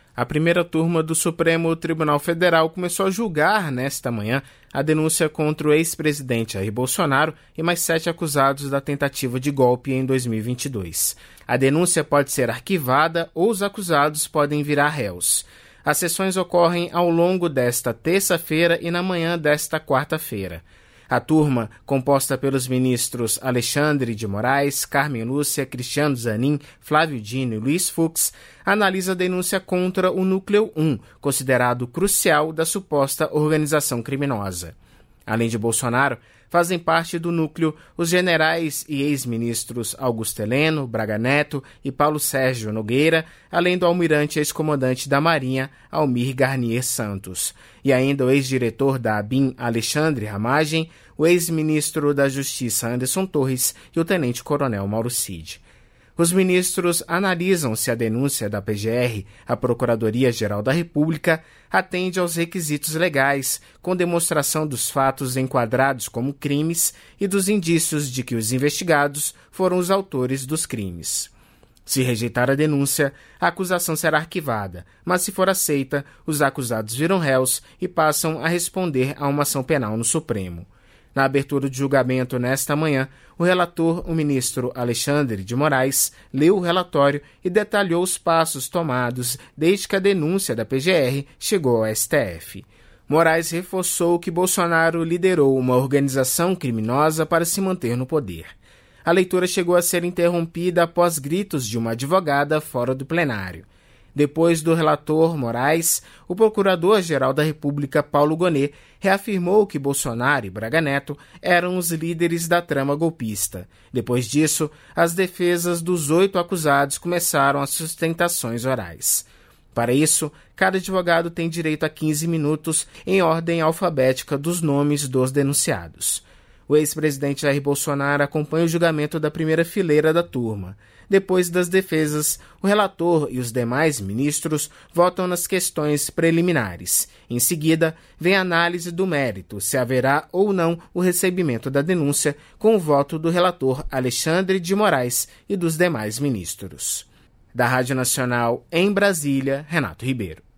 A primeira turma do Supremo Tribunal Federal começou a julgar, nesta manhã, a denúncia contra o ex-presidente Jair Bolsonaro e mais 7 acusados da tentativa de golpe em 2022. A denúncia pode ser arquivada ou os acusados podem virar réus. As sessões ocorrem ao longo desta terça-feira e na manhã desta quarta-feira. A turma, composta pelos ministros Alexandre de Moraes, Carmen Lúcia, Cristiano Zanin, Flávio Dino e Luiz Fux, analisa a denúncia contra o Núcleo 1, considerado crucial da suposta organização criminosa. Além de Bolsonaro, fazem parte do núcleo os generais e ex-ministros Augusto Heleno, Braga Neto e Paulo Sérgio Nogueira, além do almirante ex-comandante da Marinha, Almir Garnier Santos. E ainda o ex-diretor da ABIN, Alexandre Ramagem, o ex-ministro da Justiça, Anderson Torres, e o tenente-coronel Mauro Cid. Os ministros analisam se a denúncia da PGR, a Procuradoria-Geral da República, atende aos requisitos legais, com demonstração dos fatos enquadrados como crimes e dos indícios de que os investigados foram os autores dos crimes. Se rejeitar a denúncia, a acusação será arquivada, mas se for aceita, os acusados viram réus e passam a responder a uma ação penal no Supremo. Na abertura de julgamento nesta manhã, o relator, o ministro Alexandre de Moraes, leu o relatório e detalhou os passos tomados desde que a denúncia da PGR chegou ao STF. Moraes reforçou que Bolsonaro liderou uma organização criminosa para se manter no poder. A leitura chegou a ser interrompida após gritos de uma advogada fora do plenário. Depois do relator Moraes, o Procurador-Geral da República, Paulo Gonet, reafirmou que Bolsonaro e Braga Neto eram os líderes da trama golpista. Depois disso, as defesas dos 8 acusados começaram as sustentações orais. Para isso, cada advogado tem direito a 15 minutos em ordem alfabética dos nomes dos denunciados. O ex-presidente Jair Bolsonaro acompanha o julgamento da primeira fileira da turma. Depois das defesas, o relator e os demais ministros votam nas questões preliminares. Em seguida, vem a análise do mérito, se haverá ou não o recebimento da denúncia, com o voto do relator Alexandre de Moraes e dos demais ministros. Da Rádio Nacional, em Brasília, Renato Ribeiro.